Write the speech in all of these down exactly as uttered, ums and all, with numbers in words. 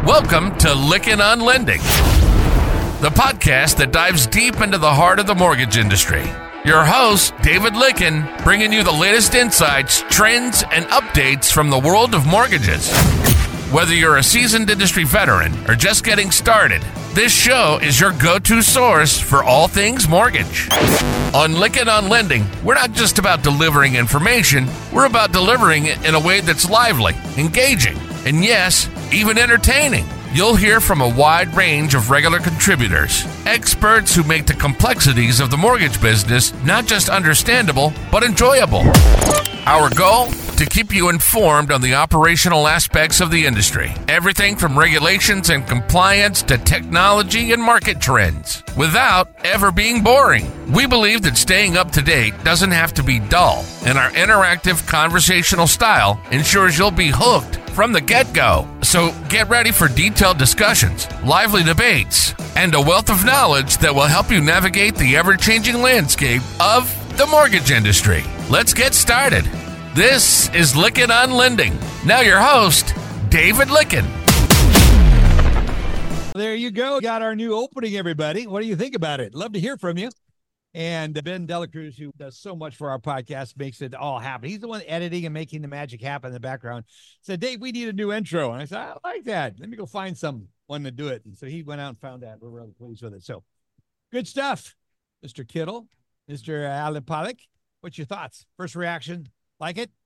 Welcome to Lickin' on Lending, the podcast that dives deep into the heart of the mortgage industry. Your host, David Lickin, bringing you the latest insights, trends, and updates from the world of mortgages. Whether you're a seasoned industry veteran or just getting started, this show is your go-to source for all things mortgage. On Lickin' on Lending, we're not just about delivering information, we're about delivering it in a way that's lively, engaging, and yes, even entertaining. You'll hear from a wide range of regular contributors, experts who make the complexities of the mortgage business not just understandable, but enjoyable. Our goal? To keep you informed on the operational aspects of the industry. Everything from regulations and compliance to technology and market trends, without ever being boring. We believe that staying up to date doesn't have to be dull, and our interactive conversational style ensures you'll be hooked from the get-go. So get ready for detailed discussions, lively debates, and a wealth of knowledge that will help you navigate the ever-changing landscape of the mortgage industry. Let's get started. This is Lickin' on Lending. Now your host, David Lickin. There you go. Got our new opening, everybody. What do you think about it? Love to hear from you. And Ben Delacruz, who does so much for our podcast, makes it all happen. He's the one editing and making the magic happen in the background. Said, Dave, we need a new intro. And I said, I like that. Let me go find someone to do it. And so he went out and found that. We're really pleased with it. So good stuff, Mister Kittle, Mister Alan Pollock. What's your thoughts? First reaction? Like it?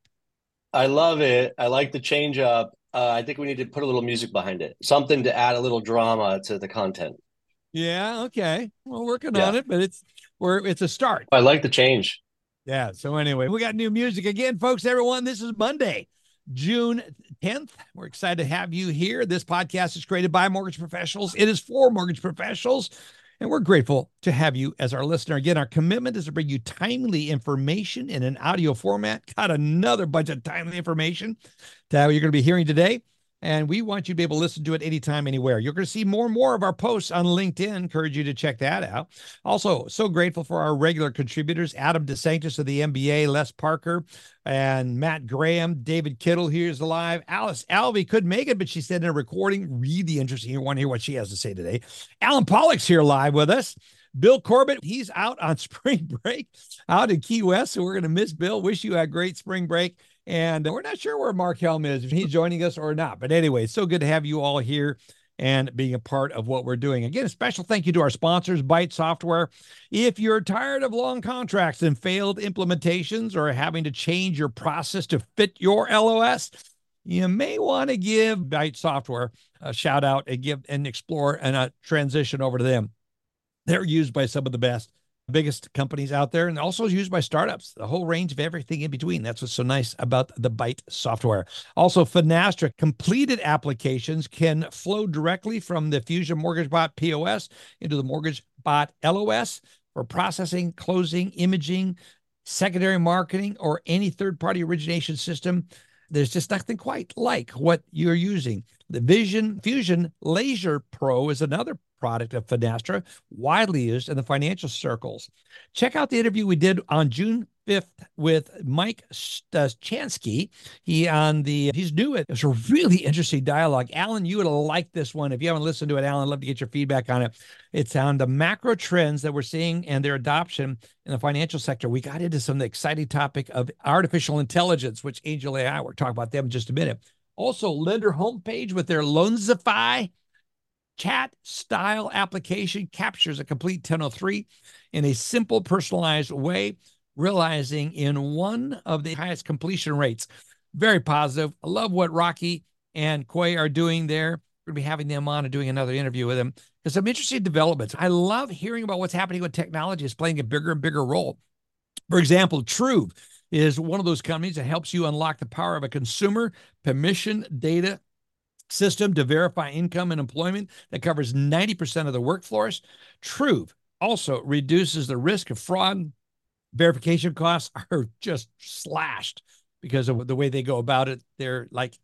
I love it. I like the change up. Uh, I think we need to put a little music behind it. Something to add a little drama to the content. Yeah, okay. We're working yeah. on it, but it's we're it's a start. I like the change. Yeah. So anyway, we got new music again, folks. Everyone, this is Monday, June tenth. We're excited to have you here. This podcast is created by mortgage professionals. It is for mortgage professionals. And we're grateful to have you as our listener. Again, our commitment is to bring you timely information in an audio format. Got another bunch of timely information that you're going to be hearing today. And we want you to be able to listen to it anytime, anywhere. You're going to see more and more of our posts on LinkedIn. Encourage you to check that out. Also, so grateful for our regular contributors, Adam DeSanctis of the M B A, Les Parker, and Matt Graham. David Kittle here is live. Alice Alvey couldn't make it, but she said in a recording, really interesting. You want to hear what she has to say today. Alan Pollock's here live with us. Bill Corbett, he's out on spring break out in Key West, so we're going to miss Bill. Wish you had a great spring break. And we're not sure where Mark Helm is, if he's joining us or not. But anyway, so good to have you all here and being a part of what we're doing. Again, a special thank you to our sponsors, Byte Software. If you're tired of long contracts and failed implementations or having to change your process to fit your L O S, you may want to give Byte Software a shout out and give and explore and a transition over to them. They're used by some of the best, biggest companies out there, and also used by startups, the whole range of everything in between. That's what's so nice about the Byte software. Also, Finastra completed applications can flow directly from the Fusion MortgageBot P O S into the MortgageBot L O S for processing, closing, imaging, secondary marketing, or any third-party origination system. There's just nothing quite like what you're using. The Vision Fusion Laser Pro is another product of Finastra, widely used in the financial circles. Check out the interview we did on June fifth with Mike Chansky. He on the he's new. It was a really interesting dialogue. Alan, you would have liked this one. If you haven't listened to it, Alan, I'd love to get your feedback on it. It's on the macro trends that we're seeing and their adoption in the financial sector. We got into some of the exciting topic of artificial intelligence, which Angel A I, we'll talk about them in just a minute. Also, lender homepage with their Loanzify chat style application captures a complete ten oh three in a simple, personalized way, realizing in one of the highest completion rates. Very positive. I love what Rocky and Quay are doing there. We're going to be having them on and doing another interview with them. There's some interesting developments. I love hearing about what's happening with technology. It's playing a bigger and bigger role. For example, Truve is one of those companies that helps you unlock the power of a consumer permission data system to verify income and employment that covers ninety percent of the workforce. Truve also reduces the risk of fraud. Verification costs are just slashed because of the way they go about it. They're like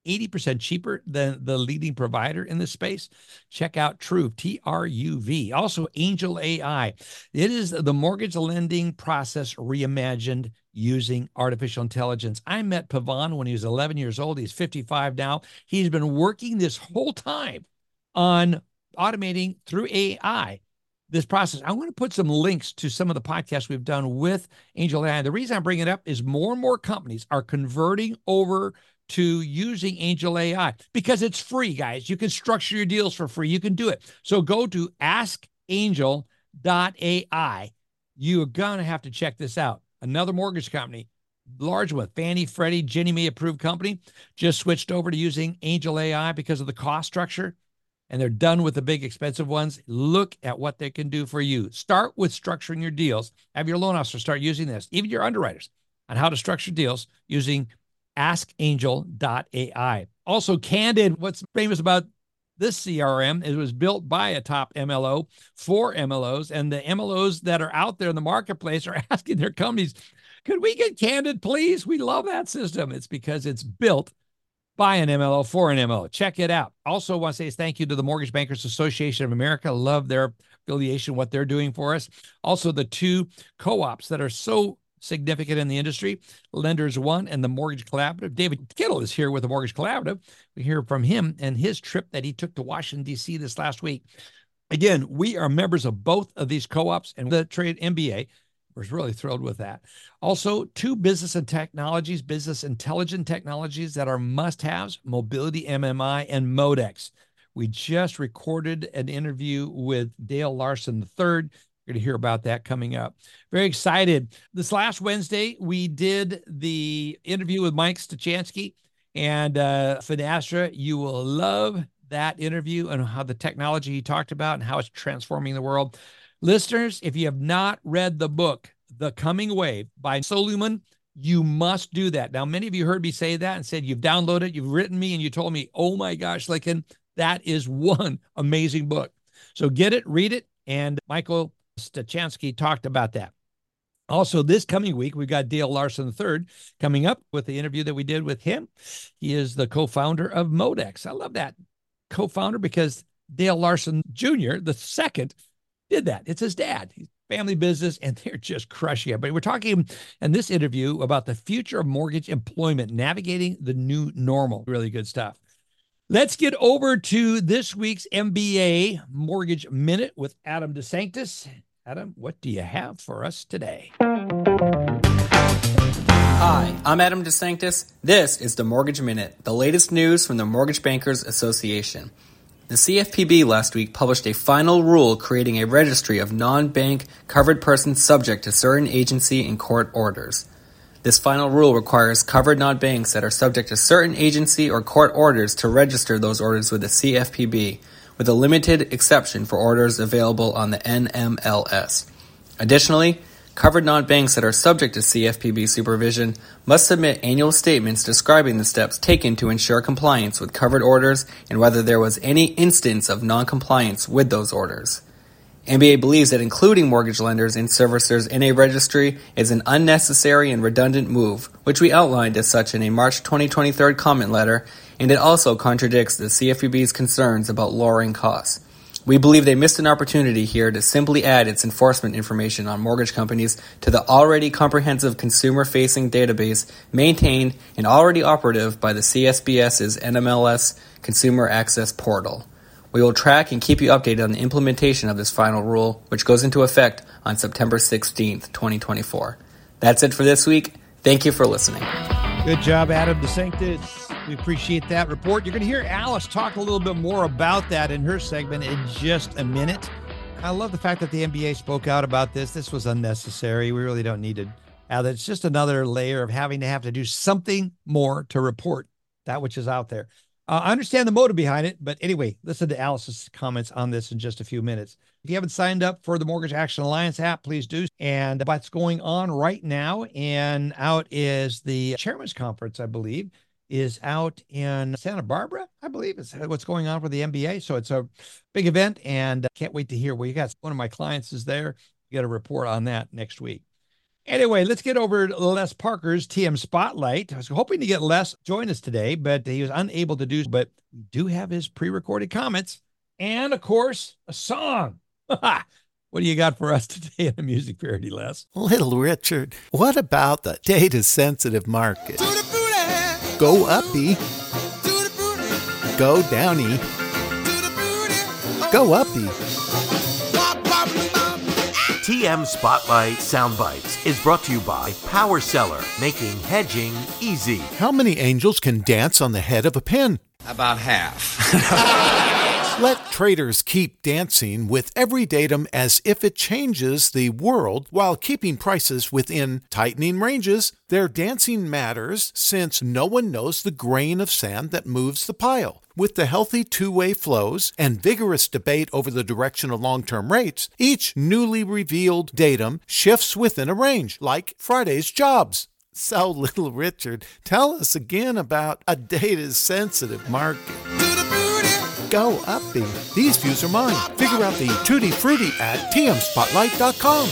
eighty percent cheaper than the leading provider in this space. Check out Truv, T R U V. Also, Angel A I. It is the mortgage lending process reimagined using artificial intelligence. I met Pavan when he was eleven years old. He's fifty-five now. He's been working this whole time on automating through A I this process. I want to put some links to some of the podcasts we've done with Angel A I. The reason I bring it up is more and more companies are converting over to using Angel A I because it's free, guys. You can structure your deals for free. You can do it. So go to ask angel dot A I. You're going to have to check this out. Another mortgage company, large one, Fannie, Freddie, Ginnie Mae approved company, just switched over to using Angel A I because of the cost structure, and they're done with the big expensive ones. Look at what they can do for you. Start with structuring your deals. Have your loan officer start using this, even your underwriters, on how to structure deals using ask angel dot A I. Also, Candid, what's famous about this C R M, it was built by a top M L O for M L Os, and the M L Os that are out there in the marketplace are asking their companies, could we get Candid, please? We love that system. It's because it's built by an M L O for an M L O. Check it out. Also want to say thank you to the Mortgage Bankers Association of America. Love their affiliation, what they're doing for us. Also, the two co-ops that are so significant in the industry, Lenders One and the Mortgage Collaborative. David Kittle is here with the Mortgage Collaborative. We hear from him and his trip that he took to Washington, D C this last week. Again, we are members of both of these co-ops and the Trade M B A. We're really thrilled with that. Also, two business and technologies, business intelligent technologies that are must-haves, Mobility M M I and Modex. We just recorded an interview with Dale Larson the third. You're going to hear about that coming up. Very excited. This last Wednesday, we did the interview with Mike Stachansky and uh, Finastra. You will love that interview and how the technology he talked about and how it's transforming the world. Listeners, if you have not read the book, The Coming Wave by Solomon, you must do that. Now, many of you heard me say that and said, you've downloaded it, you've written me, and you told me, oh my gosh, Lincoln, that is one amazing book. So get it, read it, and Michael Stachansky talked about that. Also, this coming week, we've got Dale Larson the third coming up with the interview that we did with him. He is the co-founder of Modex. I love that co-founder because Dale Larson Junior, the second, did that. It's his dad. He's family business, and they're just crushing it. But we're talking in this interview about the future of mortgage employment, navigating the new normal. Really good stuff. Let's get over to this week's M B A Mortgage Minute with Adam DeSanctis. Adam, what do you have for us today? Hi, I'm Adam DeSanctis. This is the Mortgage Minute, the latest news from the Mortgage Bankers Association. The C F P B last week published a final rule creating a registry of non-bank covered persons subject to certain agency and court orders. This final rule requires covered non-banks that are subject to certain agency or court orders to register those orders with the C F P B, with a limited exception for orders available on the N M L S. Additionally, covered non-banks that are subject to C F P B supervision must submit annual statements describing the steps taken to ensure compliance with covered orders and whether there was any instance of non-compliance with those orders. M B A believes that including mortgage lenders and servicers in a registry is an unnecessary and redundant move, which we outlined as such in a March twenty twenty-three comment letter, and it also contradicts the C F P B's concerns about lowering costs. We believe they missed an opportunity here to simply add its enforcement information on mortgage companies to the already comprehensive consumer-facing database maintained and already operative by the CSBS's N M L S Consumer Access Portal. We will track and keep you updated on the implementation of this final rule, which goes into effect on September sixteenth, twenty twenty-four. That's it for this week. Thank you for listening. Good job, Adam DeSanctis. We appreciate that report. You're going to hear Alice talk a little bit more about that in her segment in just a minute. I love the fact that the M B A spoke out about this. This was unnecessary. We really don't need to add that. It's just another layer of having to have to do something more to report that which is out there. Uh, I understand the motive behind it, but anyway, listen to Alice's comments on this in just a few minutes. If you haven't signed up for the Mortgage Action Alliance app, please do. And what's going on right now, and out is the Chairman's Conference, I believe, is out in Santa Barbara, I believe is what's going on for the M B A. So it's a big event, and can't wait to hear what you got. One of my clients is there. You got a report on that next week. Anyway, let's get over to Les Parker's T M Spotlight. I was hoping to get Les join us today, but he was unable to do so. But we do have his pre-recorded comments and, of course, a song. What do you got for us today in the music parody, Les? Little Richard, what about the data-sensitive market? Go uppy. Go downy. Go uppy. T M Spotlight Soundbites is brought to you by Power Seller, making hedging easy. How many angels can dance on the head of a pin? About half. Let traders keep dancing with every datum as if it changes the world while keeping prices within tightening ranges. Their dancing matters since no one knows the grain of sand that moves the pile. With the healthy two-way flows and vigorous debate over the direction of long-term rates, each newly revealed datum shifts within a range, like Friday's jobs. So, Little Richard, tell us again about a data-sensitive market. Go uppy. These views are mine. Figure out the tutti frutti at t m spotlight dot com.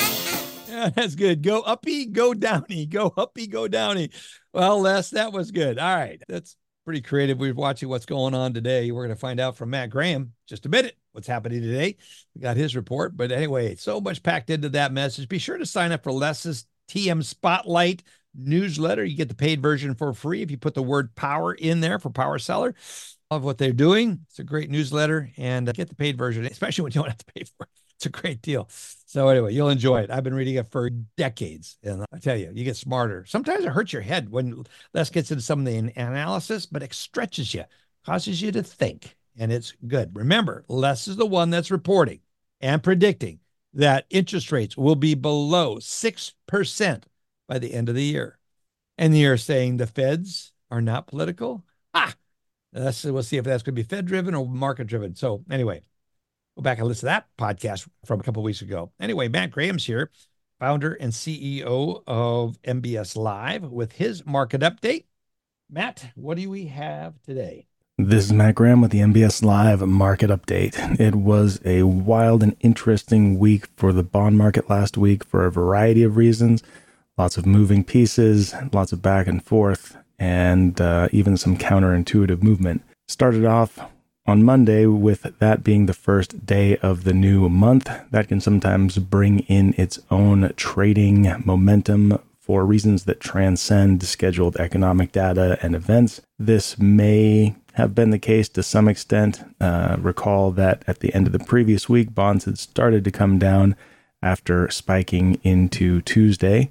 Yeah, that's good. Go uppy, go downy. Go uppy, go downy. Well, Les, that was good. All right. That's pretty creative. We're watching what's going on today. We're going to find out from Matt Graham just a minute what's happening today. We got his report. But anyway, so much packed into that message. Be sure to sign up for Les's T M Spotlight newsletter. You get the paid version for free if you put the word power in there for Power Seller. Love what they're doing. It's a great newsletter, and uh, get the paid version, especially when you don't have to pay for it. It's a great deal. So anyway, you'll enjoy it. I've been reading it for decades, and I tell you, you get smarter. Sometimes it hurts your head when Les gets into some of the analysis, but it stretches you, causes you to think, and it's good. Remember, Les is the one that's reporting and predicting that interest rates will be below six percent by the end of the year. And you're saying the feds are not political? Ah! Let's, we'll see if that's going to be Fed-driven or market-driven. So anyway, go back and listen to that podcast from a couple of weeks ago. Anyway, Matt Graham's here, founder and C E O of M B S Live, with his market update. Matt, what do we have today? This is Matt Graham with the M B S Live market update. It was a wild and interesting week for the bond market last week for a variety of reasons. Lots of moving pieces, lots of back and forth, and uh, even some counterintuitive movement. Started off on Monday with that being the first day of the new month. That can sometimes bring in its own trading momentum for reasons that transcend scheduled economic data and events. This may have been the case to some extent. Uh, recall that at the end of the previous week, bonds had started to come down after spiking into Tuesday.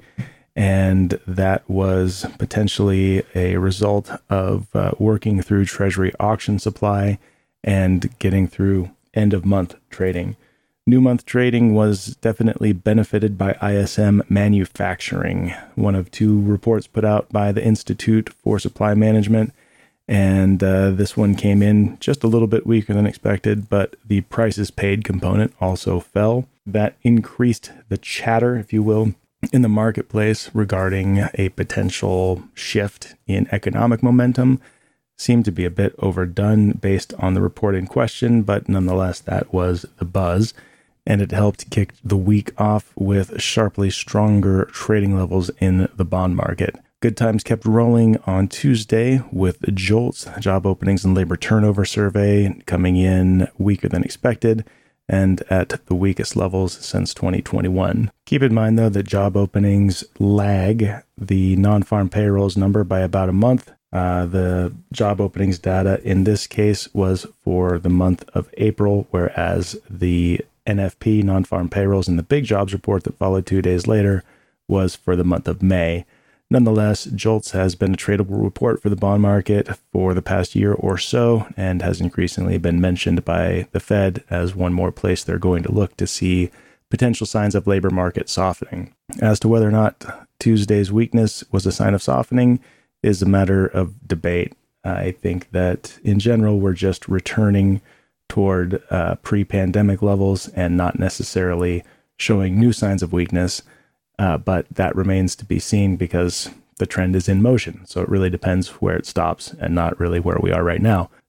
And that was potentially a result of uh, working through Treasury auction supply and getting through end of month trading. New month trading was definitely benefited by I S M Manufacturing, one of two reports put out by the Institute for Supply Management. And uh, this one came in just a little bit weaker than expected, but the prices paid component also fell. That increased the chatter, if you will, in the marketplace regarding a potential shift in economic momentum. Seemed to be a bit overdone based on the report in question, but nonetheless, that was the buzz. And it helped kick the week off with sharply stronger trading levels in the bond market. Good times kept rolling on Tuesday with JOLTS, job openings and labor turnover survey, coming in weaker than expected and at the weakest levels since twenty twenty-one. Keep in mind, though, that job openings lag the non-farm payrolls number by about a month. Uh, the job openings data in this case was for the month of April, whereas the N F P, non-farm payrolls, and the big jobs report that followed two days later was for the month of May. Nonetheless, JOLTS has been a tradable report for the bond market for the past year or so and has increasingly been mentioned by the Fed as one more place they're going to look to see potential signs of labor market softening. As to whether or not Tuesday's weakness was a sign of softening is a matter of debate. I think that in general, we're just returning toward uh, pre-pandemic levels and not necessarily showing new signs of weakness. Uh, but that remains to be seen because the trend is in motion. So it really depends where it stops and not really where we are right now.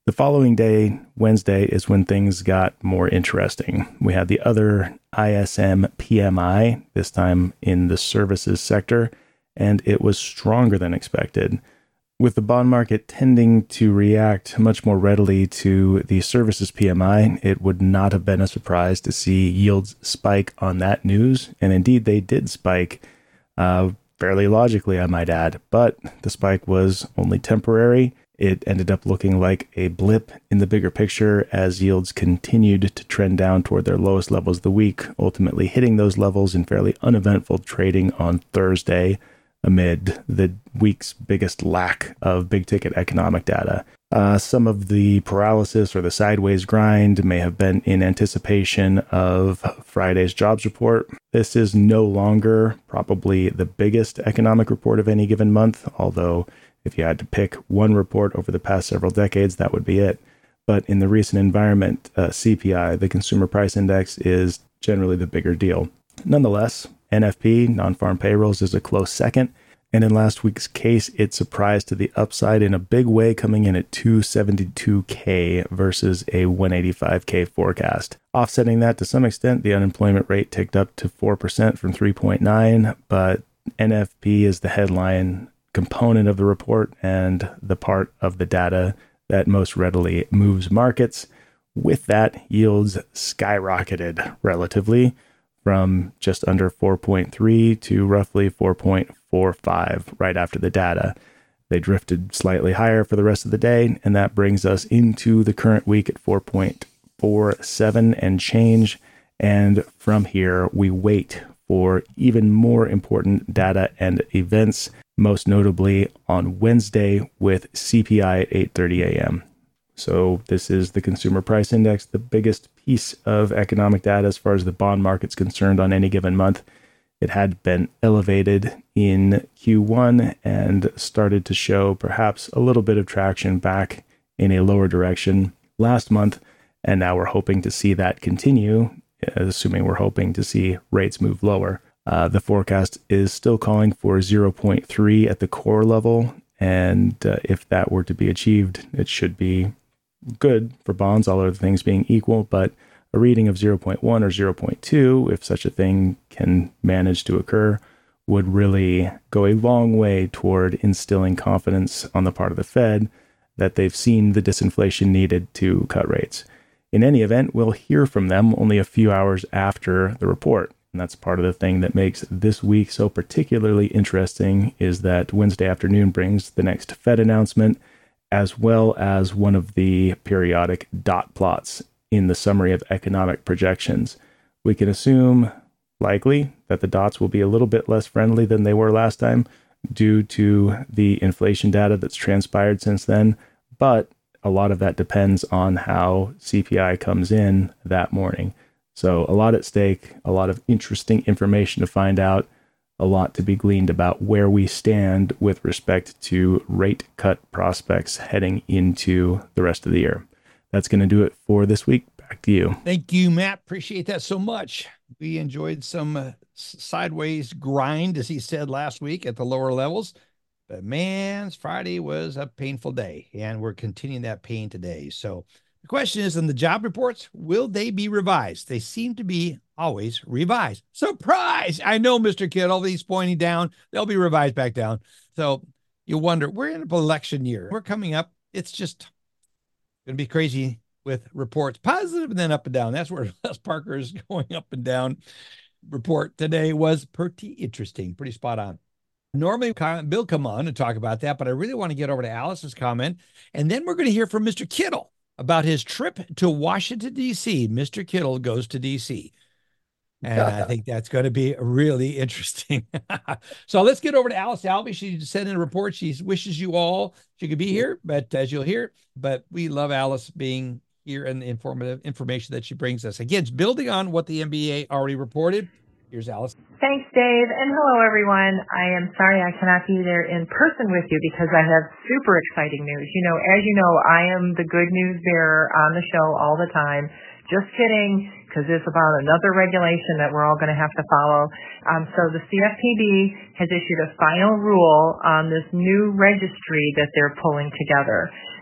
The following day, Wednesday, is when things got more interesting. We had the other I S M P M I, this time in the services sector, and it was stronger than expected. With the bond market tending to react much more readily to the services P M I, it would not have been a surprise to see yields spike on that news. And indeed, they did spike uh, fairly logically, I might add. But the spike was only temporary. It ended up looking like a blip in the bigger picture as yields continued to trend down toward their lowest levels of the week, ultimately hitting those levels in fairly uneventful trading on Thursday, amid the week's biggest lack of big-ticket economic data. Uh, some of the paralysis or the sideways grind may have been in anticipation of Friday's jobs report. This is no longer probably the biggest economic report of any given month, although if you had to pick one report over the past several decades, that would be it. But in the recent environment, uh, C P I, the Consumer Price Index, is generally the bigger deal. Nonetheless, N F P, non-farm payrolls, is a close second. And in last week's case, it surprised to the upside in a big way, coming in at two seventy-two K versus a one eighty-five K forecast. Offsetting that to some extent, the unemployment rate ticked up to four percent from three point nine, but N F P is the headline component of the report and the part of the data that most readily moves markets. With that, yields skyrocketed relatively from just under four point three to roughly four point four five right after the data. They drifted slightly higher for the rest of the day, and that brings us into the current week at four point four seven and change. And from here, we wait for even more important data and events, most notably on Wednesday with C P I at eight thirty a.m. So this is the Consumer Price Index, the biggest piece of economic data as far as the bond market's concerned on any given month. It had been elevated in Q one and started to show perhaps a little bit of traction back in a lower direction last month. And now we're hoping to see that continue, assuming we're hoping to see rates move lower. Uh, the forecast is still calling for zero point three at the core level. And uh, if that were to be achieved, it should be good for bonds, all other things being equal. But a reading of zero point one or zero point two, if such a thing can manage to occur, would really go a long way toward instilling confidence on the part of the Fed that they've seen the disinflation needed to cut rates. In any event, we'll hear from them only a few hours after the report. And that's part of the thing that makes this week so particularly interesting, is that Wednesday afternoon brings the next Fed announcement, as well as one of the periodic dot plots in the summary of economic projections. We can assume, likely, that the dots will be a little bit less friendly than they were last time due to the inflation data that's transpired since then, but a lot of that depends on how C P I comes in that morning. So a lot at stake, a lot of interesting information to find out, a lot to be gleaned about where we stand with respect to rate cut prospects heading into the rest of the year. That's going to do it for this week. Back to you. Thank you, Matt. Appreciate that so much. We enjoyed some uh, sideways grind, as he said last week, at the lower levels. But man, Friday was a painful day, and we're continuing that pain today. So the question is, in the job reports, will they be revised? They seem to be always revised. Surprise! I know, Mister Kittle, he's pointing down. They'll be revised back down. So you wonder, we're in an election year. We're coming up. It's just going to be crazy with reports, positive and then up and down. That's where Les Parker is going up and down. Report today was pretty interesting, pretty spot on. Normally, Bill come on and talk about that, but I really want to get over to Alice's comment. And then we're going to hear from Mister Kittle about his trip to Washington, D C. Mister Kittle goes to D C. And I think that's going to be really interesting. So let's get over to Alice Albee. She sent in a report. She wishes you all she could be here, but as you'll hear, but we love Alice being here and the informative information that she brings us. Again, it's building on what the N B A already reported. Here's Alice. Thanks, Dave. And hello, everyone. I am sorry I cannot be there in person with you because I have super exciting news. You know, as you know, I am the good news bearer on the show all the time. Just kidding, because it's about another regulation that we're all going to have to follow. Um, so the C F P B has issued a final rule on this new registry that they're pulling together.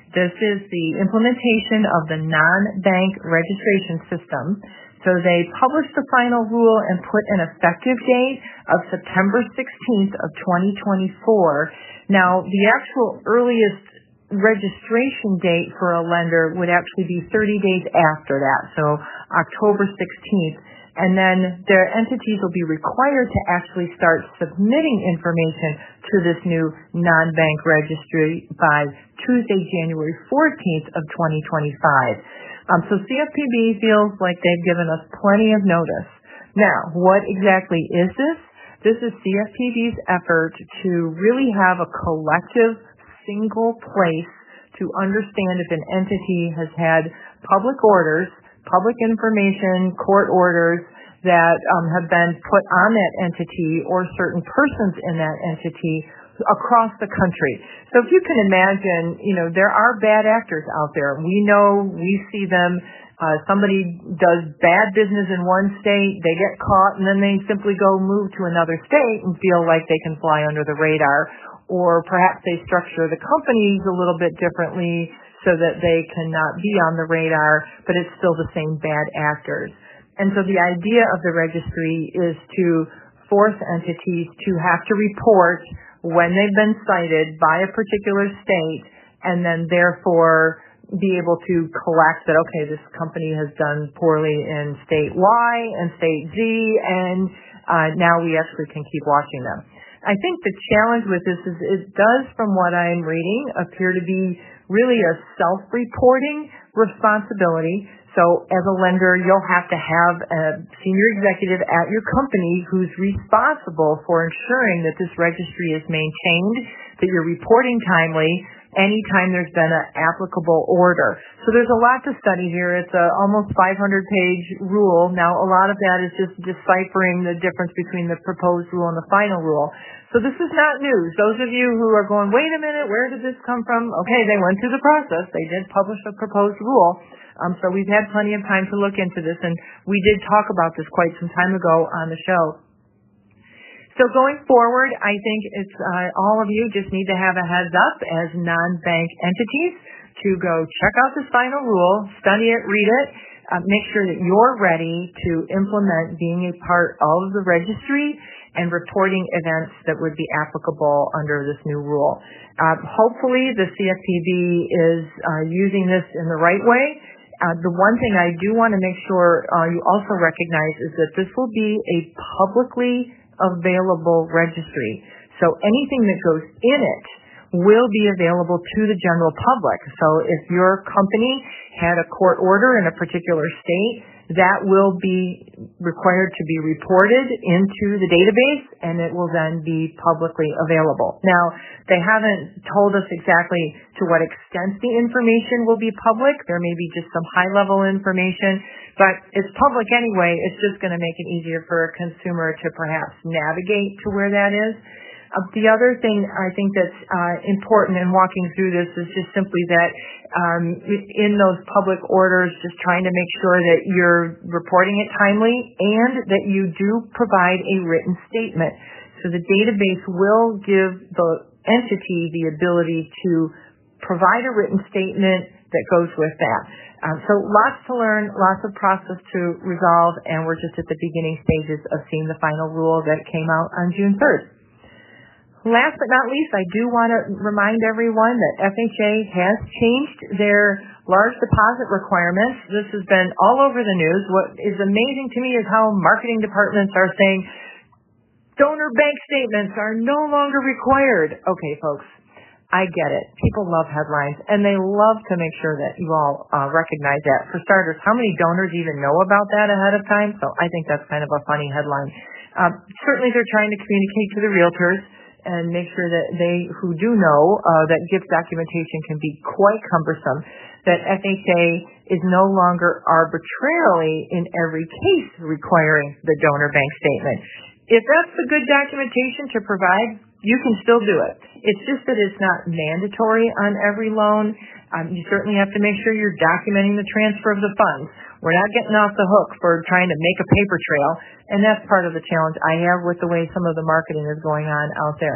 This is the implementation of the non-bank registration system. So they published the final rule and put an effective date of September sixteenth of twenty twenty-four. Now, the actual earliest registration date for a lender would actually be thirty days after that, so October sixteenth. And then their entities will be required to actually start submitting information to this new non-bank registry by Tuesday, January fourteenth of twenty twenty-five. Um, so C F P B feels like they've given us plenty of notice. Now, what exactly is this? This is C F P B's effort to really have a collective single place to understand if an entity has had public orders, public information, court orders that um, have been put on that entity or certain persons in that entity across the country. So if you can imagine, you know, there are bad actors out there. We know, we see them. Uh, somebody does bad business in one state, they get caught, and then they simply go move to another state and feel like they can fly under the radar. Or perhaps they structure the companies a little bit differently so that they cannot be on the radar, but it's still the same bad actors. And so the idea of the registry is to force entities to have to report when they've been cited by a particular state, and then therefore be able to collect that, okay, this company has done poorly in state Y and state Z, and uh, now we actually can keep watching them. I think the challenge with this is it does, from what I'm reading, appear to be really a self-reporting responsibility. So as a lender, you'll have to have a senior executive at your company who's responsible for ensuring that this registry is maintained, that you're reporting timely anytime there's been an applicable order. So there's a lot to study here. It's a almost five hundred page rule. Now, a lot of that is just deciphering the difference between the proposed rule and the final rule. So this is not news. Those of you who are going, wait a minute, where did this come from? Okay, they went through the process. They did publish a proposed rule. Um, so we've had plenty of time to look into this, and we did talk about this quite some time ago on the show. So going forward, I think it's uh, all of you just need to have a heads up as non-bank entities to go check out this final rule, study it, read it, uh, make sure that you're ready to implement being a part of the registry and reporting events that would be applicable under this new rule. Uh, hopefully the C F P B is uh, using this in the right way. Uh, the one thing I do want to make sure uh, you also recognize is that this will be a publicly available registry. So anything that goes in it will be available to the general public. So if your company had a court order in a particular state, that will be required to be reported into the database, and it will then be publicly available. Now, they haven't told us exactly to what extent the information will be public. There may be just some high-level information, but it's public anyway. It's just going to make it easier for a consumer to perhaps navigate to where that is. Uh, the other thing I think that's uh, important in walking through this is just simply that um, in those public orders, just trying to make sure that you're reporting it timely and that you do provide a written statement. So the database will give the entity the ability to provide a written statement that goes with that. Um, so lots to learn, lots of process to resolve, and we're just at the beginning stages of seeing the final rule that came out on June third. Last but not least, I do want to remind everyone that F H A has changed their large deposit requirements. This has been all over the news. What is amazing to me is how marketing departments are saying donor bank statements are no longer required. Okay, folks, I get it. People love headlines, and they love to make sure that you all uh, recognize that. For starters, how many donors even know about that ahead of time? So I think that's kind of a funny headline. Um, certainly they're trying to communicate to the realtors and make sure that they who do know uh, that gift documentation can be quite cumbersome, that F H A is no longer arbitrarily in every case requiring the donor bank statement. If that's the good documentation to provide, you can still do it. It's just that it's not mandatory on every loan. Um, you certainly have to make sure you're documenting the transfer of the funds. We're not getting off the hook for trying to make a paper trail, and that's part of the challenge I have with the way some of the marketing is going on out there.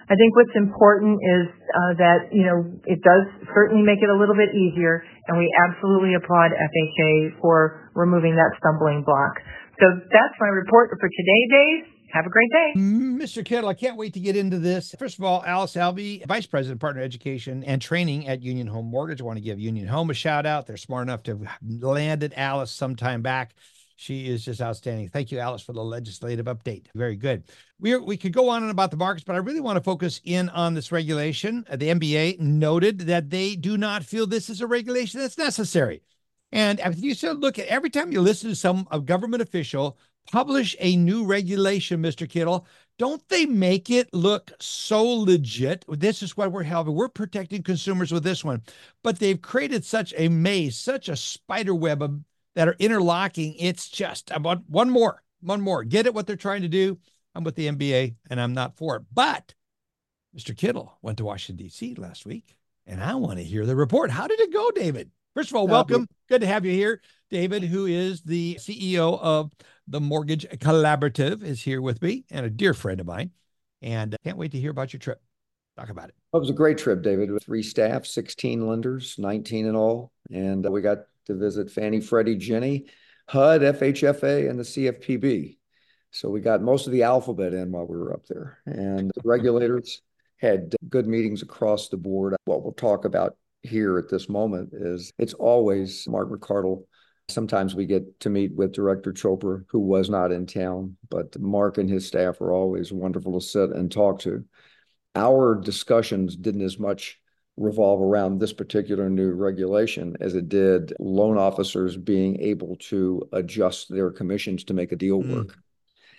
I think what's important is uh, that, you know, it does certainly make it a little bit easier, and we absolutely applaud F H A for removing that stumbling block. So that's my report for today, Dave. Have a great day. Mister Kittle, I can't wait to get into this. First of all, Alice Alvey, Vice President, Partner Education and Training at Union Home Mortgage. I want to give Union Home a shout out. They're smart enough to have landed Alice sometime back. She is just outstanding. Thank you, Alice, for the legislative update. Very good. We we could go on and about the markets, but I really want to focus in on this regulation. The M B A noted that they do not feel this is a regulation that's necessary. And if you should look at every time you listen to some a government official publish a new regulation, Mister Kittle, don't they make it look so legit? This is what we're having. We're protecting consumers with this one. But they've created such a maze, such a spider web of that are interlocking. It's just about one more, one more. Get it what they're trying to do. I'm with the M B A and I'm not for it. But Mister Kittle went to Washington, D C last week, and I want to hear the report. How did it go, David? First of all, welcome. Good to have you here. David, who is the C E O of the Mortgage Collaborative, is here with me and a dear friend of mine. And I can't wait to hear about your trip. Talk about it. It was a great trip, David, with three staff, sixteen lenders, nineteen in all. And we got to visit Fannie, Freddie, Ginnie, H U D, F H F A, and the C F P B. So we got most of the alphabet in while we were up there. And the regulators had good meetings across the board. What we'll talk about here at this moment is it's always Mark McCardle. Sometimes we get to meet with Director Chopra, who was not in town, but Mark and his staff are always wonderful to sit and talk to. Our discussions didn't as much revolve around this particular new regulation as it did loan officers being able to adjust their commissions to make a deal work. Mm.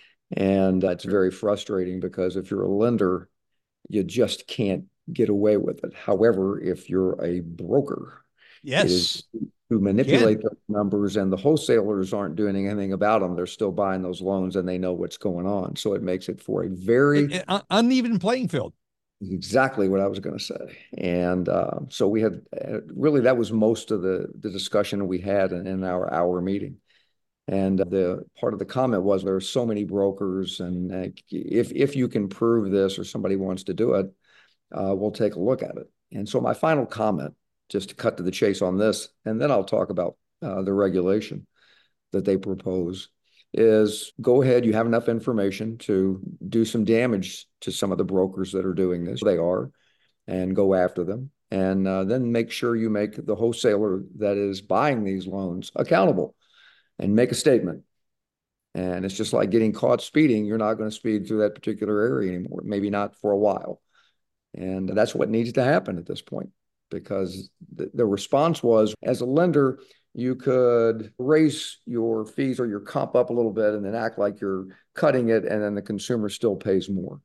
And that's very frustrating because if you're a lender, you just can't get away with it. However, if you're a broker, yes, it is to manipulate those numbers, and the wholesalers aren't doing anything about them. They're still buying those loans and they know what's going on. So it makes it for a very it, it, uneven playing field. Exactly what I was going to say. And uh, so we had uh, really, that was most of the, the discussion we had in, in our hour meeting. And the part of the comment was there are so many brokers, and uh, if, if you can prove this or somebody wants to do it, uh, we'll take a look at it. And so my final comment, just to cut to the chase on this, and then I'll talk about uh, the regulation that they propose, is go ahead. You have enough information to do some damage to some of the brokers that are doing this. They are, and go after them. And uh, then make sure you make the wholesaler that is buying these loans accountable and make a statement. And it's just like getting caught speeding. You're not going to speed through that particular area anymore, maybe not for a while. And that's what needs to happen at this point, because the, the response was, as a lender, you could raise your fees or your comp up a little bit and then act like you're cutting it, and then the consumer still pays more.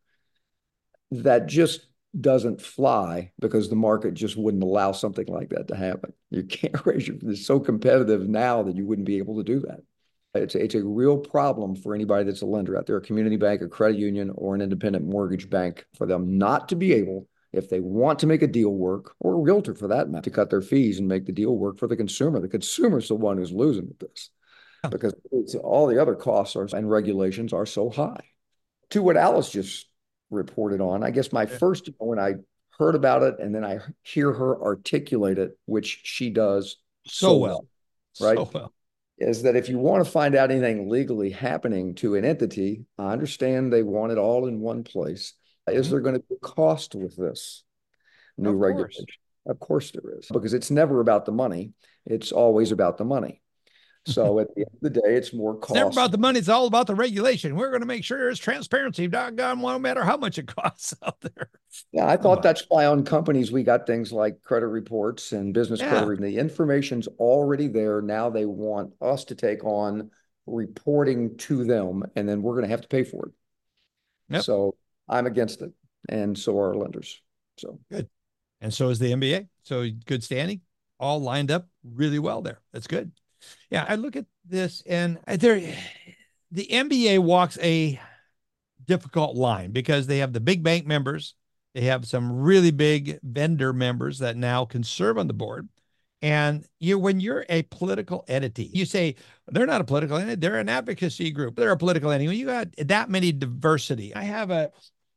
That just doesn't fly because the market just wouldn't allow something like that to happen. You can't raise your, it's so competitive now that you wouldn't be able to do that. It's a, it's a real problem for anybody that's a lender out there, a community bank, a credit union, or an independent mortgage bank, for them not to be able, if they want to make a deal work, or a realtor for that matter, to cut their fees and make the deal work for the consumer. The consumer is the one who's losing at this because it's, all the other costs are, and regulations are so high. To what Alice just reported on, I guess my yeah. first, when I heard about it and then I hear her articulate it, which she does so, so well, right? So well. Is that if you want to find out anything legally happening to an entity, I understand they want it all in one place. Mm-hmm. Is there going to be a cost with this new of regulation? Course. Of course there is, because it's never about the money. It's always about the money. So at the end of the day, it's more cost. It's never about the money. It's all about the regulation. We're going to make sure there's transparency, doggone, no matter how much it costs out there. Yeah, I thought that's why on companies we got things like credit reports and business yeah. credit. The information's already there. Now they want us to take on reporting to them, and then we're going to have to pay for it. Yep. So I'm against it, and so are our lenders. So good. And so is the M B A. So good standing, all lined up really well there. That's good. Yeah, I look at this, and there, the M B A walks a difficult line because they have the big bank members. They have some really big vendor members that now can serve on the board. And you, when you're a political entity, you say they're not a political entity, they're an advocacy group. They're a political entity. When you got that many diversity, I have a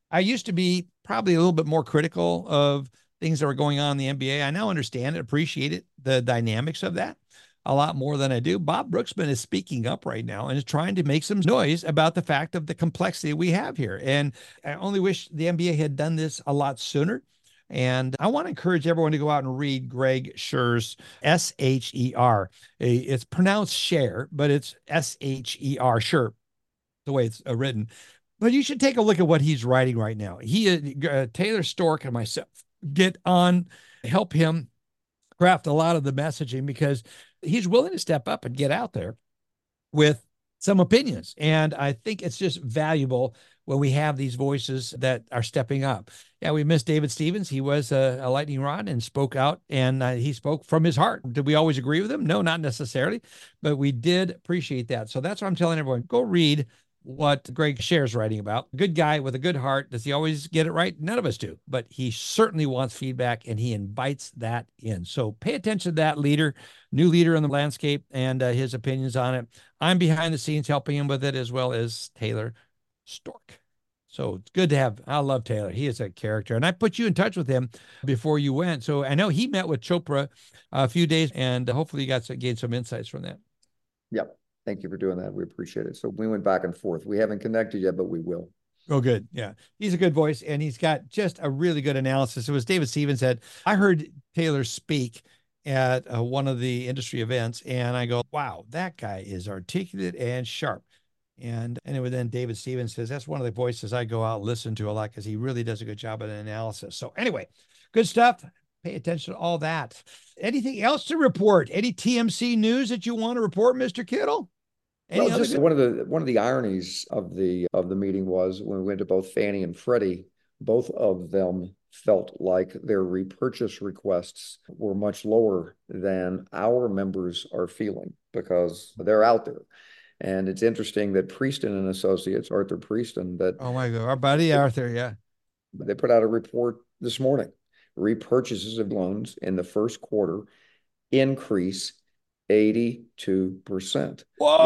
I used to be probably a little bit more critical of things that were going on in the N B A. I now understand and appreciate it, the dynamics of that, a lot more than I do. Bob Brooksman is speaking up right now and is trying to make some noise about the fact of the complexity we have here. And I only wish the N B A had done this a lot sooner. And I want to encourage everyone to go out and read Greg Scher's S H E R. It's pronounced share, but it's S H E R, sure, the way it's written. But you should take a look at what he's writing right now. He, uh, Taylor Stork and myself get on, help him craft a lot of the messaging because he's willing to step up and get out there with some opinions. And I think it's just valuable when we have these voices that are stepping up. Yeah, we missed David Stevens. He was a, a lightning rod and spoke out, and uh, he spoke from his heart. Did we always agree with him? No, not necessarily, but we did appreciate that. So that's what I'm telling everyone. Go read what Greg Scher's writing about. Good guy with a good heart. Does he always get it right? None of us do, but he certainly wants feedback and he invites that in. So pay attention to that leader, new leader in the landscape, and uh, his opinions on it. I'm behind the scenes helping him with it, as well as Taylor Stork. So it's good to have, I love Taylor. He is a character. And I put you in touch with him before you went. So I know he met with Chopra a few days, and hopefully you got to gain some insights from that. Yep. Thank you for doing that. We appreciate it. So we went back and forth. We haven't connected yet, but we will. Oh, good. Yeah. He's a good voice, and he's got just a really good analysis. It was David Stevens said, I heard Taylor speak at uh, one of the industry events, and I go, wow, that guy is articulate and sharp. And anyway, then David Stevens says, that's one of the voices I go out and listen to a lot because he really does a good job of an analysis. So anyway, good stuff. Pay attention to all that. Anything else to report? Any T M C news that you want to report, Mister Kittle? Any well, other just one of the one of the ironies of the of the meeting was when we went to both Fannie and Freddie, both of them felt like their repurchase requests were much lower than our members are feeling because they're out there. And it's interesting that Prieston and Associates, Arthur Prieston, that oh my God, our buddy Arthur, yeah, they put out a report this morning. Repurchases of loans in the first quarter increase eighty-two percent.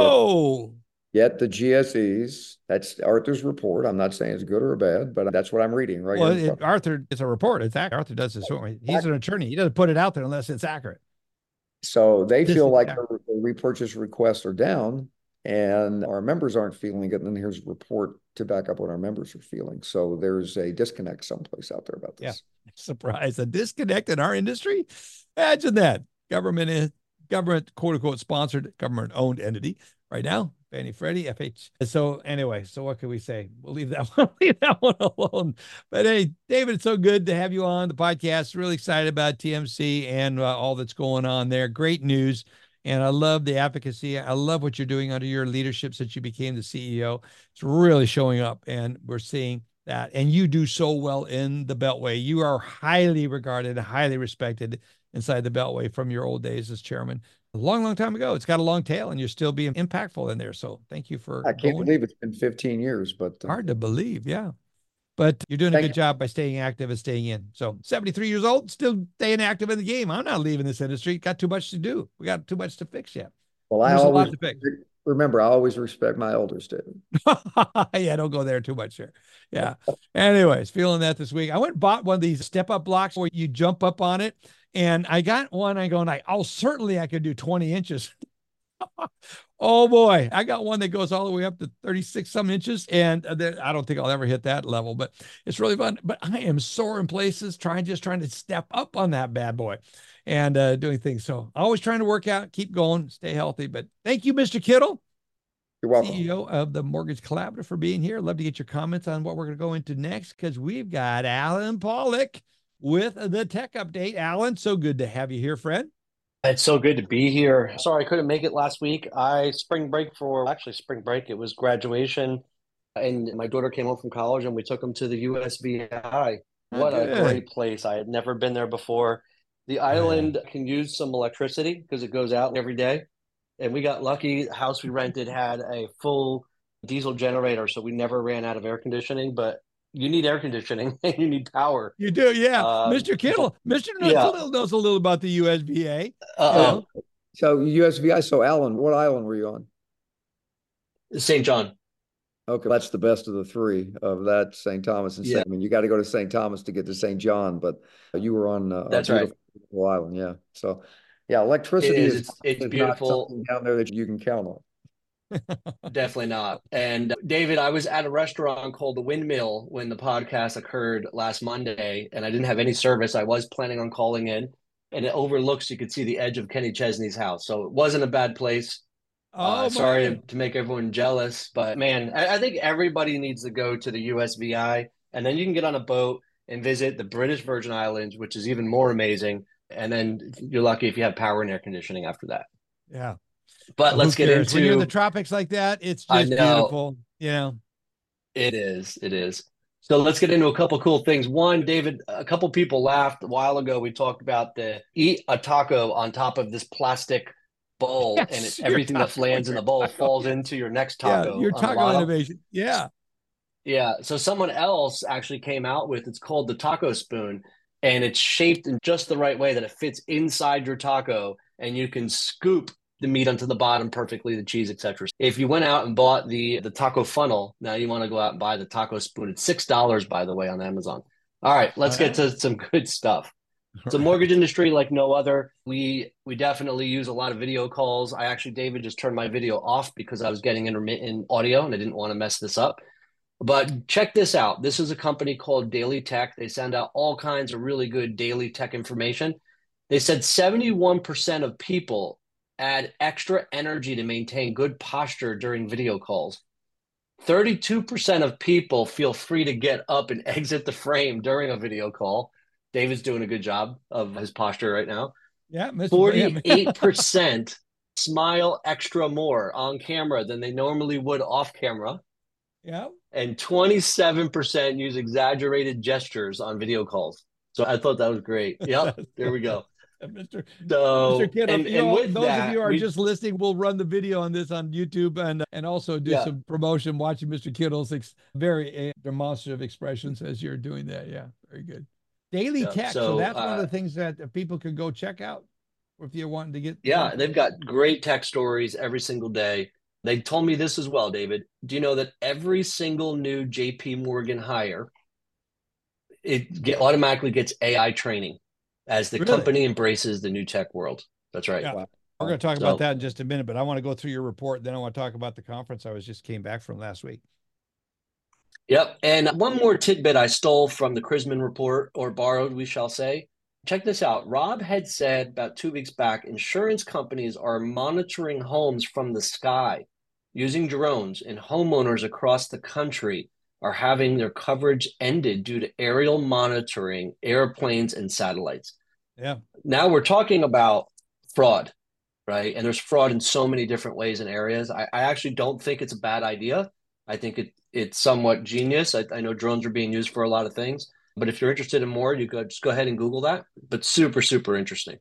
Whoa. Yet, yet the G S Es, that's Arthur's report. I'm not saying it's good or bad, but that's what I'm reading right well, here. It, Arthur, it's a report. It's accurate. Arthur does this. He's an attorney. He doesn't put it out there unless it's accurate. So they this feel like the repurchase requests are down and our members aren't feeling it. And then here's a report to back up what our members are feeling. So there's a disconnect someplace out there about this. Yeah. Surprise, a disconnect in our industry. Imagine that. Government is government, quote unquote, sponsored, government owned entity right now. Fannie Freddie, F H. So anyway, so what can we say? We'll leave that one, leave that one alone. But hey, David, it's so good to have you on the podcast. Really excited about T M C and uh, all that's going on there. Great news. And I love the advocacy. I love what you're doing under your leadership since you became the C E O. It's really showing up, and we're seeing that. And you do so well in the Beltway. You are highly regarded, highly respected inside the Beltway from your old days as chairman. A long, long time ago. It's got a long tail, and you're still being impactful in there. So thank you for I can't going. believe it's been fifteen years, but uh, hard to believe. Yeah. But you're doing a good you. job by staying active and staying in. So seventy-three years old, still staying active in the game. I'm not leaving this industry. Got too much to do. We got too much to fix yet. Well, I There's always a lot to fix. Remember, I always respect my elders, David. Yeah, don't go there too much here. Yeah. Anyways, feeling that this week. I went and bought one of these step-up blocks where you jump up on it. And I got one. I go, and I, oh, certainly I could do twenty inches. Oh boy, I got one that goes all the way up to thirty-six some inches, and I don't think I'll ever hit that level, but it's really fun. But I am sore in places, trying just trying to step up on that bad boy and uh, doing things. So always trying to work out, keep going, stay healthy. But thank you, Mister Kittle. You're welcome. C E O of the Mortgage Collaborative, for being here. Love to get your comments on what we're going to go into next, because we've got Alan Pollock with the tech update. Alan, so good to have you here, friend. It's so good to be here. Sorry, I couldn't make it last week. I spring break for actually spring break. It was graduation, and my daughter came home from college, and we took them to the U S V I. What oh, a great place! I had never been there before. The island yeah. can use some electricity because it goes out every day, and we got lucky. The house we rented had a full diesel generator, so we never ran out of air conditioning. But you need air conditioning and you need power. You do, yeah. Um, Mister Kittle, Mister Yeah. knows a little about the U S V A. Uh-oh. Yeah. So U S V I, so Alan, what island were you on? Saint John. Okay, that's the best of the three of that, Saint Thomas and Yeah. Saint. I mean, you got to go to Saint Thomas to get to Saint John, but you were on uh, a That's right. beautiful, beautiful island. Yeah. So, yeah, electricity It is. is, It's it's is not beautiful. something down there that you can count on. Definitely not. And David, I was at a restaurant called The Windmill when the podcast occurred last Monday, and I didn't have any service. I was planning on calling in, and it overlooks, you could see the edge of Kenny Chesney's house. So it wasn't a bad place. Oh, Uh, sorry man. to, to make everyone jealous, but man, I, I think everybody needs to go to the U S V I, and then you can get on a boat and visit the British Virgin Islands, which is even more amazing. And then you're lucky if you have power and air conditioning after that. Yeah. But Well, let's who get cares? into When you're in the tropics like that, it's I just know. beautiful. You know. It is. It is. So let's get into a couple cool things. One, David, a couple people laughed a while ago. We talked about the eat a taco on top of this plastic bowl, Yes, and it, your everything that taco, lands in your the bowl taco, falls yeah. into your next Yeah, taco. your on the taco bottom. innovation. Yeah. Yeah. So someone else actually came out with, it's called the taco spoon, and it's shaped in just the right way that it fits inside your taco, and you can scoop the meat onto the bottom perfectly, the cheese, et cetera. If you went out and bought the the taco funnel, now you want to go out and buy the taco spoon. It's six dollars, by the way, on Amazon. All right, let's All get right. to some good stuff. All So right. mortgage industry like no other. We we definitely use a lot of video calls. I actually, David, just turned my video off because I was getting intermittent audio and I didn't want to mess this up. But check this out. This is a company called Daily Tech. They send out all kinds of really good daily tech information. They said seventy-one percent of people add extra energy to maintain good posture during video calls. thirty-two percent of people feel free to get up and exit the frame during a video call. David's doing a good job of his posture right now. Yeah, Mister forty-eight percent smile extra more on camera than they normally would off camera. Yeah. And twenty-seven percent use exaggerated gestures on video calls. So I thought that was great. Yep, there we go. Mister So, Mister Kittle, and, you and all, with those that, of you who are we, just listening, we'll run the video on this on YouTube and and also do Yeah. some promotion watching Mister Kittle's ex- very uh, demonstrative expressions as you're doing that. Yeah, very good. Daily Yeah, Tech. So, so, that's one of uh, the things that uh, people can go check out if you're wanting to get. yeah, they've got great tech stories every single day. They told me this as well, David. Do you know that every single new J P Morgan hire, it get, automatically gets A I training as the Really? company embraces the new tech world? That's right. Yeah. We're going to talk So- about that in just a minute, but I want to go through your report. Then I want to talk about the conference I was just came back from last week. Yep. And one more tidbit I stole from the Chrisman report, or borrowed, we shall say. Check this out. Rob had said about two weeks back, insurance companies are monitoring homes from the sky using drones, and homeowners across the country are having their coverage ended due to aerial monitoring, airplanes, and satellites. Yeah. Now we're talking about fraud, right? And there's fraud in so many different ways and areas. I, I actually don't think it's a bad idea. I think it it's somewhat genius. I, I know drones are being used for a lot of things, but if you're interested in more, you could just go ahead and Google that. But super, super interesting.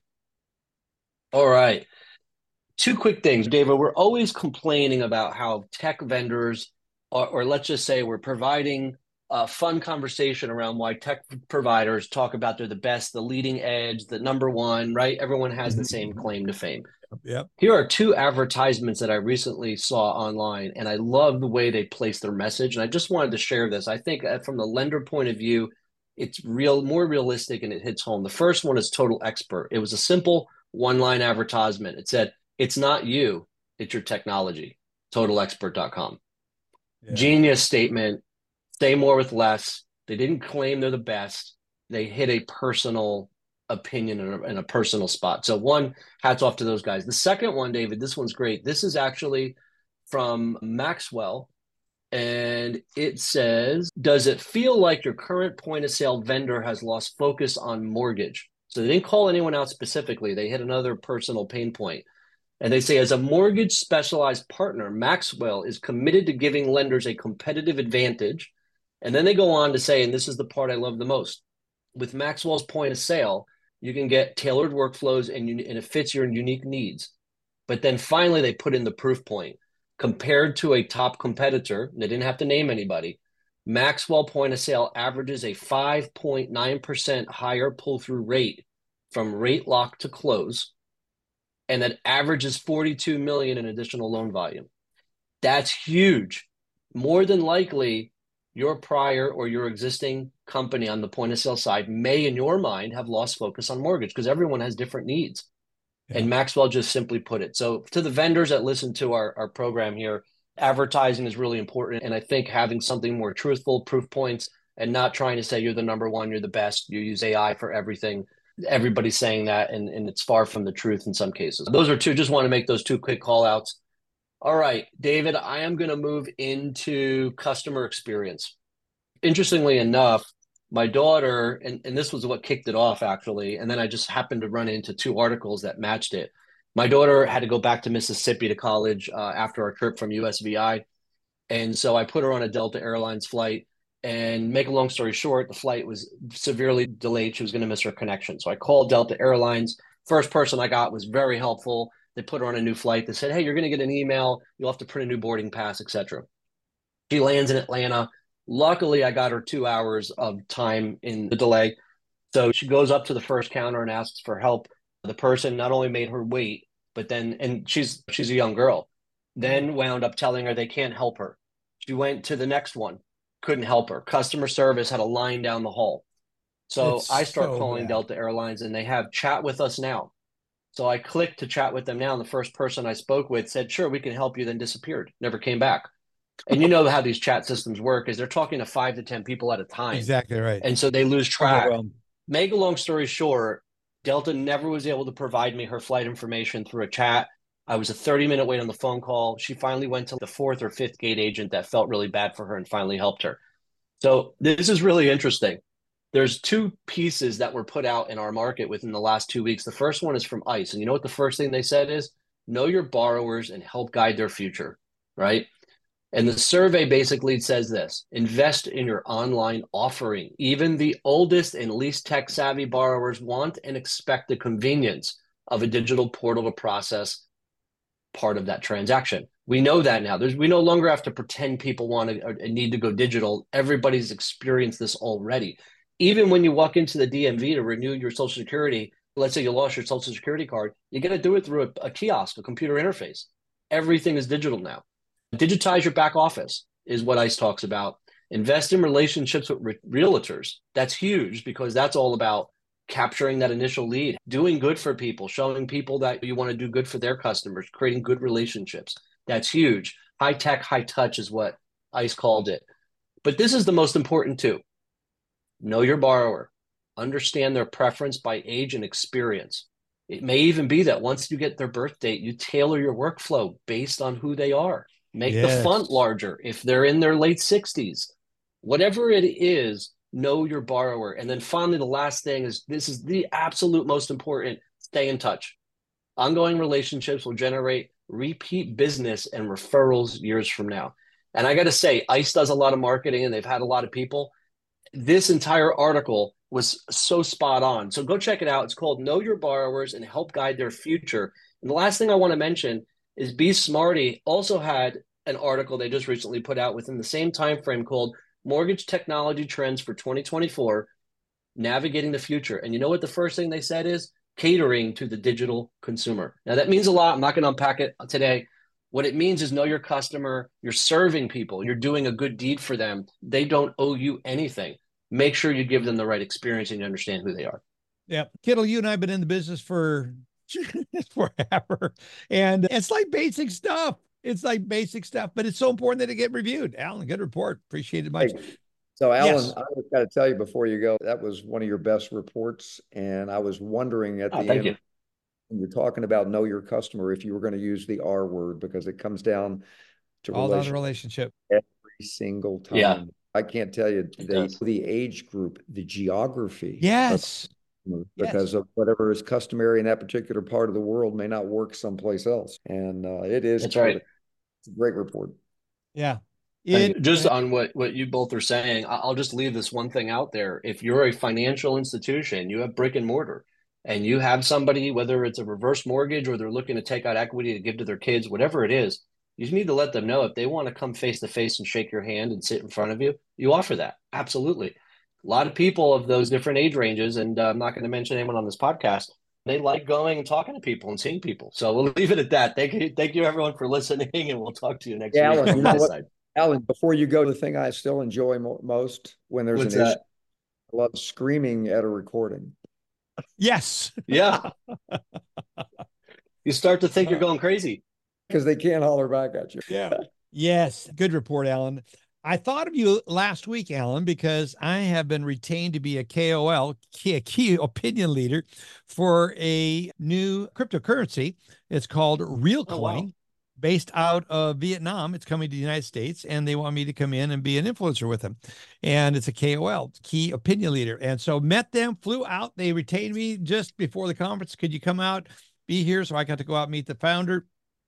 All right. Two quick things, David. We're always complaining about how tech vendors, or, or let's just say we're providing a fun conversation around why tech providers talk about they're the best, the leading edge, the number one, right? Everyone has the same claim to fame. Yep. Here are two advertisements that I recently saw online, and I love the way they place their message. And I just wanted to share this. I think uh, from the lender point of view, it's real, more realistic, and it hits home. The first one is Total Expert. It was a simple one-line advertisement. It said, "It's not you, it's your technology." total expert dot com. Yeah. Genius statement. Say more with less. They didn't claim they're the best. They hit a personal opinion in a, in a personal spot. So one, hats off to those guys. The second one, David, this one's great. This is actually from Maxwell, and it says, "Does it feel like your current point of sale vendor has lost focus on mortgage?" So they didn't call anyone out specifically. They hit another personal pain point. And they say, as a mortgage specialized partner, Maxwell is committed to giving lenders a competitive advantage. And then they go on to say, and this is the part I love the most, with Maxwell's point of sale, you can get tailored workflows and, you, and it fits your unique needs. But then finally, they put in the proof point. Compared to a top competitor, and they didn't have to name anybody, Maxwell point of sale averages a five point nine percent higher pull-through rate from rate lock to close, and that averages forty-two million dollars in additional loan volume. That's huge. more than likely your prior or your existing company on the point of sale side may, in your mind, have lost focus on mortgage because everyone has different needs. Yeah. And Maxwell just simply put it. So to the vendors that listen to our, our program here, advertising is really important. And I think having something more truthful, proof points, and not trying to say you're the number one, you're the best, you use A I for everything. Everybody's saying that, and, and it's far from the truth in some cases. Those are two, just want to make those two quick call outs. All right, David, I am going to move into customer experience. Interestingly enough, my daughter, and, and this was what kicked it off actually, and then I just happened to run into two articles that matched it. My daughter had to go back to Mississippi to college uh, after our trip from U S V I. And so I put her on a Delta Airlines flight, and make a long story short, the flight was severely delayed. She was going to miss her connection. So I called Delta Airlines. First person I got was very helpful. They put her on a new flight. They said, hey, you're going to get an email. You'll have to print a new boarding pass, et cetera. She lands in Atlanta. Luckily, I got her two hours of time in the delay. So she goes up to the first counter and asks for help. The person not only made her wait, but then, and she's she's a young girl, then wound up telling her they can't help her. She went to the next one, couldn't help her. Customer service had a line down the hall. So It's I start so calling bad. Delta Airlines, and they have chat with us now. So I clicked to chat with them now, and the first person I spoke with said, sure, we can help you, then disappeared, never came back. And you know how these chat systems work is they're talking to five to ten people at a time. Exactly right. And so they lose track. Overwhelmed. Make a long story short, Delta never was able to provide me her flight information through a chat. I was a thirty minute wait on the phone call. She finally went to the fourth or fifth gate agent that felt really bad for her and finally helped her. So this is really interesting. There's two pieces that were put out in our market within the last two weeks. The first one is from ICE. And you know what the first thing they said is? Know your borrowers and help guide their future, right? And the survey basically says this: invest in your online offering. Even the oldest and least tech savvy borrowers want and expect the convenience of a digital portal to process part of that transaction. We know that now. There's, we no longer have to pretend people want to or need to go digital. Everybody's experienced this already. Even when you walk into the D M V to renew your Social Security, let's say you lost your Social Security card, you got to do it through a, a kiosk, a computer interface. Everything is digital now. Digitize your back office is what ICE talks about. Invest in relationships with re- realtors. That's huge because that's all about capturing that initial lead, doing good for people, showing people that you want to do good for their customers, creating good relationships. That's huge. High tech, high touch is what ICE called it. But this is the most important too. Know your borrower. Understand their preference by age and experience. It may even be that once you get their birth date, you tailor your workflow based on who they are. Make Yes. the font larger if they're in their late sixties. Whatever it is, know your borrower. And then finally, the last thing is, this is the absolute most important, stay in touch. Ongoing relationships will generate repeat business and referrals years from now. And I got to say, ICE does a lot of marketing and they've had a lot of people. This entire article was so spot on. So go check it out. It's called Know Your Borrowers and Help Guide Their Future. And the last thing I want to mention is Be Smarty also had an article they just recently put out within the same time frame called Mortgage Technology Trends for twenty twenty-four, Navigating the Future. And you know what the first thing they said is? Catering to the digital consumer. Now that means a lot. I'm not going to unpack it today. What it means is know your customer. You're serving people. You're doing a good deed for them. They don't owe you anything. Make sure you give them the right experience and you understand who they are. Yeah. Kittle, you and I have been in the business for forever. And it's like basic stuff. It's like basic stuff, but it's so important that it get reviewed. Alan, good report. Appreciate it much. Hey, so Alan, Yes. I just got to tell you before you go, that was one of your best reports. And I was wondering at Oh, the thank end, you. when you're talking about know your customer, if you were going to use the R word, because it comes down to All down the relationship relationship. every single time. Yeah. I can't tell you It the, does. the age group, the geography. of Yes. customer, Yes. because of whatever is customary in that particular part of the world may not work someplace else. And uh, it is That's right. critical. It's a great report. Yeah. And It, just on what, what you both are saying, I- I'll just leave this one thing out there. If you're a financial institution, you have brick and mortar, and you have somebody, whether it's a reverse mortgage or they're looking to take out equity to give to their kids, whatever it is, you just need to let them know if they want to come face to face and shake your hand and sit in front of you, you offer that. Absolutely. A lot of people of those different age ranges, and uh, I'm not going to mention anyone on this podcast, they like going and talking to people and seeing people. So we'll leave it at that. Thank you, thank you everyone for listening, and we'll talk to you next Yeah, week Alan, on you know this what? side. Alan, before you go, the thing I still enjoy mo- most when there's What's an that? issue, I love screaming at a recording. Yes. Yeah. You start to think you're going crazy. Because they can't holler back at you. Yeah. Yes. Good report, Alan. I thought of you last week, Alan, because I have been retained to be a K O L, key, key opinion leader for a new cryptocurrency. It's called Realcoin. Oh, wow. Based out of Vietnam. It's coming to the United States, and they want me to come in and be an influencer with them. And it's a K O L, key opinion leader. And so met them, flew out. They retained me just before the conference. Could you come out, be here? So I got to go out and meet the founder,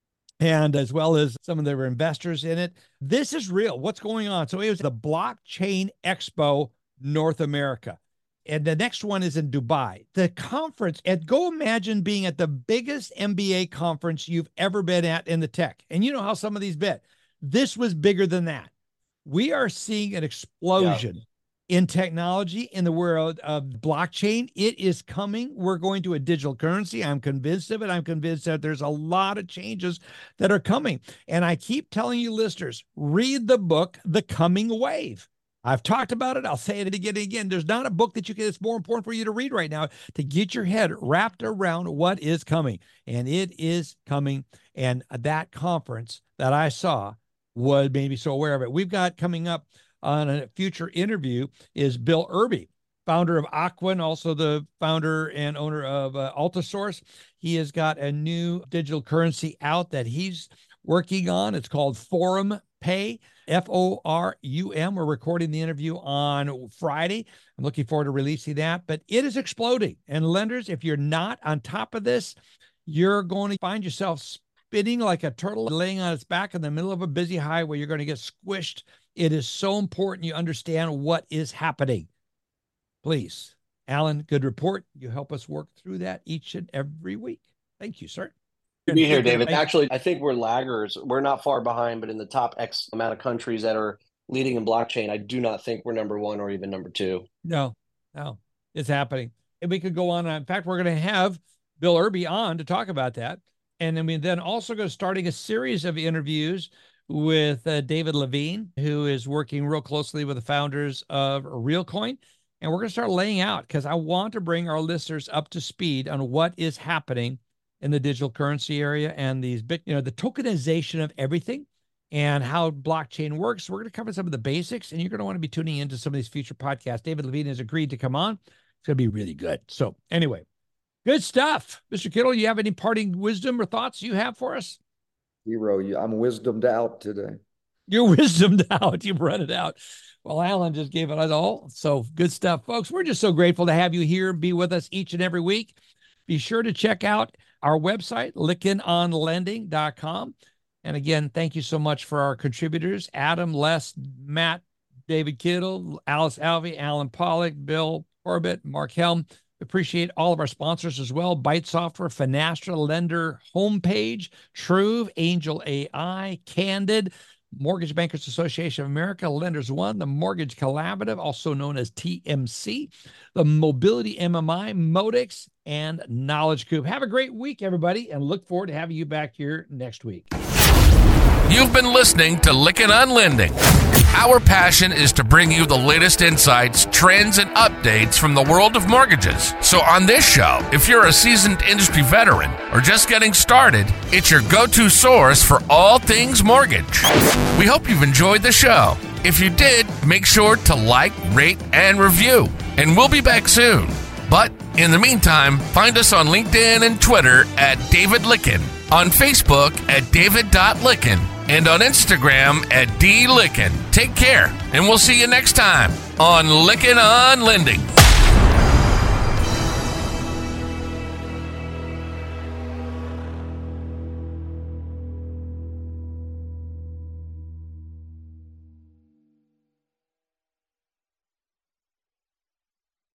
and as well as some of their investors in it. This is real. What's going on? So it was the Blockchain Expo North America. And the next one is in Dubai. The conference, and go imagine being at the biggest M B A conference you've ever been at in the tech. And you know how some of these been. This was bigger than that. We are seeing an explosion yeah. in technology in the world of blockchain. It is coming. We're going to a digital currency. I'm convinced of it. I'm convinced that there's a lot of changes that are coming. And I keep telling you, listeners, read the book, The Coming Wave. I've talked about it. I'll say it again and again. There's not a book that you can, it's more important for you to read right now to get your head wrapped around what is coming. And it is coming. And that conference that I saw was made me so aware of it. We've got coming up on a future interview is Bill Irby, founder of Aqua, and also the founder and owner of uh, Altasource. He has got a new digital currency out that he's working on. It's called Forum Pay, F O R U M. We're recording the interview on Friday. I'm looking forward to releasing that, but it is exploding. And lenders, if you're not on top of this, you're going to find yourself spinning like a turtle laying on its back in the middle of a busy highway. You're going to get squished. It is so important you understand what is happening. Please, Alan, good report. You help us work through that each and every week. Thank you, sir. To be here, David. Actually, I think we're laggers. We're not far behind, but in the top X amount of countries that are leading in blockchain, I do not think we're number one or even number two. No, no, it's happening. And we could go on. In fact, we're going to have Bill Irby on to talk about that. And then we then also go starting a series of interviews with uh, David Levine, who is working real closely with the founders of Realcoin. And we're going to start laying out, because I want to bring our listeners up to speed on what is happening in the digital currency area and these big, you know, the tokenization of everything and how blockchain works. We're going to cover some of the basics, and you're going to want to be tuning into some of these future podcasts. David Levine has agreed to come on. It's going to be really good. So anyway, good stuff. Mister Kittle, you have any parting wisdom or thoughts you have for us? Zero. I'm wisdomed out today. You're wisdomed out. You've run it out. Well, Alan just gave it all. So good stuff, folks. We're just so grateful to have you here and be with us each and every week. Be sure to check out our website, Lykken On Lending dot com. And again, thank you so much for our contributors, Adam, Les, Matt, David Kittle, Alice Alvey, Alan Pollock, Bill Orbit, Mark Helm. Appreciate all of our sponsors as well. Byte Software, Finastra, Lender Homepage, Truve, Angel A I, Candid, Mortgage Bankers Association of America, Lenders One, the Mortgage Collaborative, also known as T M C, the Mobility M M I, Modix, and Knowledge Coop. Have a great week, everybody, and look forward to having you back here next week. You've been listening to Lykken on Lending. Our passion is to bring you the latest insights, trends, and updates from the world of mortgages. So on this show, if you're a seasoned industry veteran or just getting started, it's your go-to source for all things mortgage. We hope you've enjoyed the show. If you did, make sure to like, rate, and review. And we'll be back soon. But in the meantime, find us on LinkedIn and Twitter at David Lykken, on Facebook at david dot lykken, and on Instagram at d lykken. Take care, and we'll see you next time on Lykken on Lending.